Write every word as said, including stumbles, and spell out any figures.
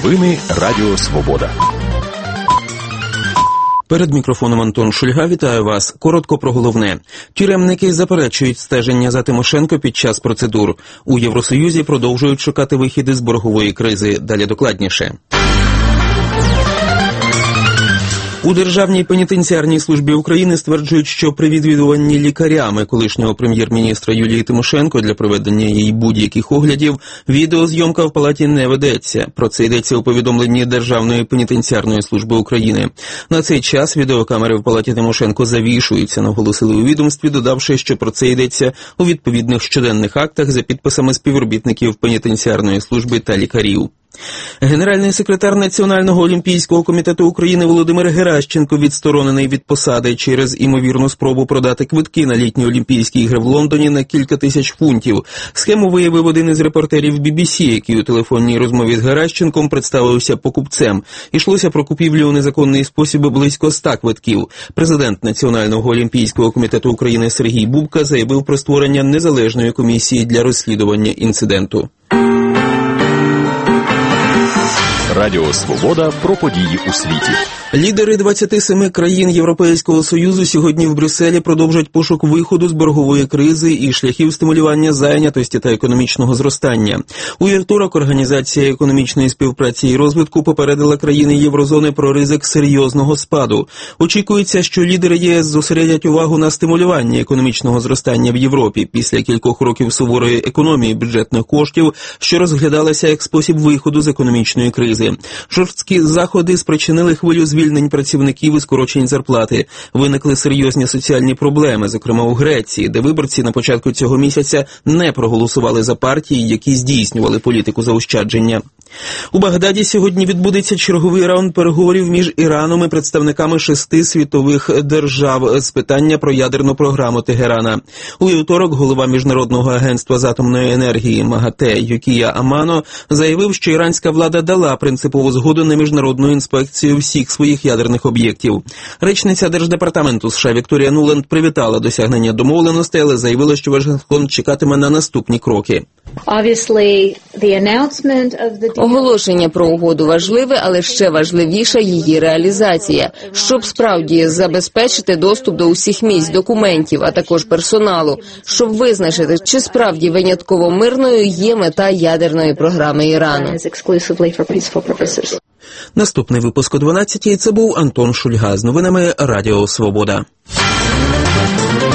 Новини Радіо Свобода. Перед мікрофоном Антон Шульга, вітаю вас. Коротко про головне. Тюремники заперечують стеження за Тимошенко під час процедур. У Євросоюзі продовжують шукати вихід із боргової кризи. Далі докладніше. У Державній пенітенціарній службі України стверджують, що при відвідуванні лікарями колишнього прем'єр-міністра Юлії Тимошенко для проведення її будь-яких оглядів відеозйомка в палаті не ведеться. Про це йдеться у повідомленні Державної пенітенціарної служби України. На цей час відеокамери в палаті Тимошенко завішуються, наголосили у відомстві, додавши, що про це йдеться у відповідних щоденних актах за підписами співробітників пенітенціарної служби та лікарів. Генеральний секретар Національного олімпійського комітету України Володимир Геращенко відсторонений від посади через імовірну спробу продати квитки на літні Олімпійські ігри в Лондоні на кілька тисяч фунтів. Схему виявив один із репортерів бі бі сі, який у телефонній розмові з Геращенком представився покупцем. Ішлося про купівлю у незаконний спосіб близько ста квитків. Президент Національного олімпійського комітету України Сергій Бубка заявив про створення незалежної комісії для розслідування інциденту. Радіо Свобода про події у світі. Лідери двадцяти семи країн Європейського Союзу сьогодні в Брюсселі продовжать пошук виходу з боргової кризи і шляхів стимулювання зайнятості та економічного зростання. У вівторок Організація економічної співпраці і розвитку попередила країни Єврозони про ризик серйозного спаду. Очікується, що лідери ЄС зосередять увагу на стимулюванні економічного зростання в Європі після кількох років суворої економії бюджетних коштів, що розглядалася як спосіб виходу з економічної кризи. Жорсткі заходи спричинили хвилю звільнень працівників і скорочень зарплати. Виникли серйозні соціальні проблеми, зокрема у Греції, де виборці на початку цього місяця не проголосували за партії, які здійснювали політику заощадження. У Багдаді сьогодні відбудеться черговий раунд переговорів між Іраном і представниками шести світових держав з питання про ядерну програму Тегерана. У вівторок голова Міжнародного агентства з атомної енергії МАГАТЕ Юкія Амано заявив, що іранська влада дала принципову згоду на міжнародну інспекцію всіх своїх ядерних об'єктів. Речниця Держдепартаменту США Вікторія Нуланд привітала досягнення домовленостей, але заявила, що Вашингтон чекатиме на наступні кроки. Оголошення про угоду важливе, але ще важливіша її реалізація, щоб справді забезпечити доступ до усіх місць, документів, а також персоналу, щоб визначити, чи справді винятково мирною є мета ядерної програми Ірану. Наступний випуск о дванадцятій. Це був Антон Шульга з новинами Радіо Свобода.